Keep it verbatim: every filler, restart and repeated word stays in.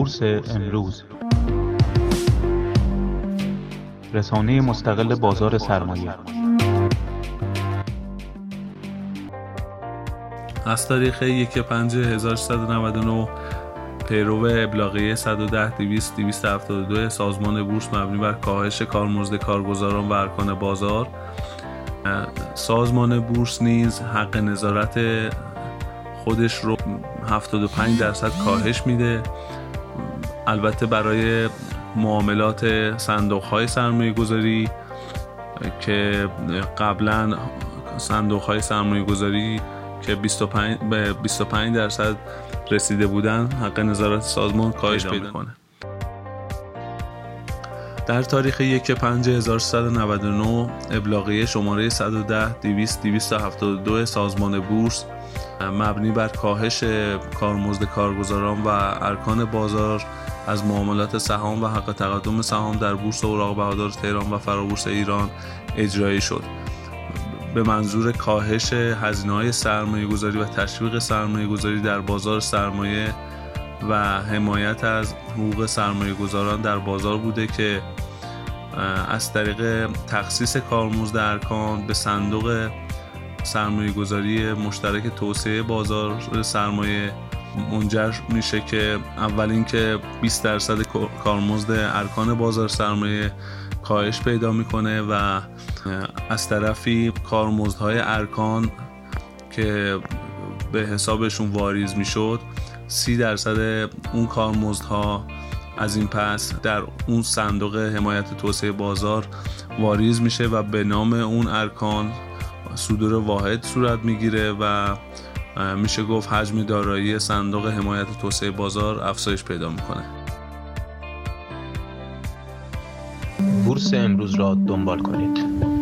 بورس امروز، رسانه مستقل بازار سرمایه. از تاریخ یک پنج هزار و سیصد و نود و نه پیرو ابلاغیه صد و ده دویست دویست و هفتاد و دو سازمان بورس مبنی بر کاهش کارمزد کارگزاران و ارکان بازار، سازمان بورس نیز حق نظارت خودش رو هفتاد و پنج درصد کاهش میده. البته برای معاملات صندوق‌های سرمایه‌گذاری که قبلا صندوق‌های سرمایه‌گذاری که بیست و پنج به بیست و پنج درصد رسیده بودن، حق نظارت سازمان کاهش پیدا می‌کنه. در تاریخ یک پنج هزار و سیصد و نود و نه ابلاغیه شماره صد و ده دویست دویست و هفتاد و دو سازمان بورس مبنی بر کاهش کارمزد کارگزاران و ارکان بازار از معاملات سهام و حق تقدم سهام در بورس اوراق بهادار تهران و فرابورس ایران اجرایی شد، به منظور کاهش هزینه‌های سرمایه‌گذاری و تشویق سرمایه‌گذاری در بازار سرمایه و حمایت از حقوق سرمایه‌گذاران در بازار بوده که از طریق تخصیص کارمزد ارکان به صندوق سرمایه‌گذاری مشترک توسعه بازار سرمایه منجر میشه که اول اینکه بیست درصد کارمزد ارکان بازار سرمایه کاهش پیدا میکنه و از طرفی کارمزدهای ارکان که به حسابشون واریز میشد سی درصد اون کارمزدها از این پس در اون صندوق حمایت توسعه بازار واریز میشه و به نام اون ارکان صدور واحد صورت میگیره و میشه گفت حجم دارایی صندوق حمایت توسعه بازار افزایش پیدا میکنه. بورس امروز را دنبال کنید.